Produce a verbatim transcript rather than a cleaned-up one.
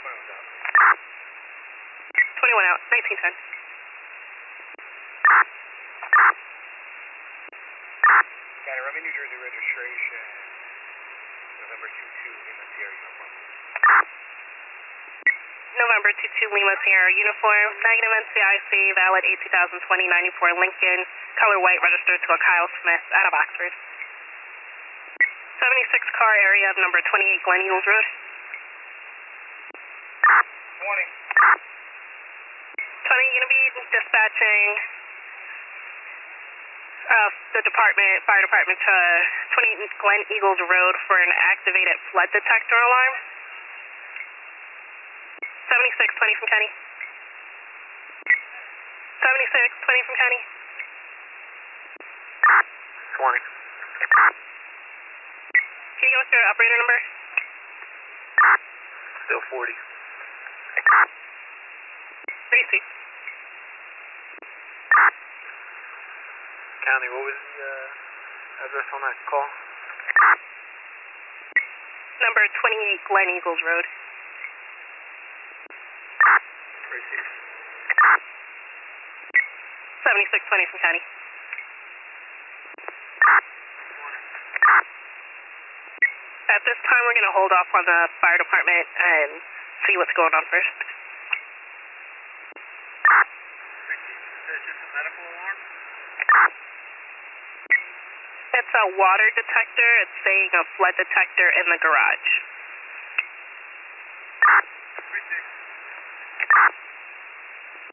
twenty-one out, nineteen ten. Got it, Remy, New Jersey registration. November two two, Lima Sierra uniform. November two two, Lima Sierra uniform. Magnum N C I C, valid eight two thousand twenty, ninety-four Lincoln. Color white, registered to a Kyle Smith out of Oxford. seventy-six car area of number twenty-eight Glen Eagles Road. twenty. twenty, you're going to be dispatching uh, the department, fire department to twenty-eight Glen Eagles Road for an activated flood detector alarm. seventy-six twenty from Kenny. seventy-six twenty from Kenny. twenty. Can you give us your operator number? Still forty. Tracy. County, what was the uh, address on that call? Number twenty-eight Glen Eagles Road. Tracy. seventy-six twenty from Kenny. At this time, we're going to hold off on the fire department and see what's going on first. Is this just a medical alarm? It's a water detector. It's saying a flood detector in the garage.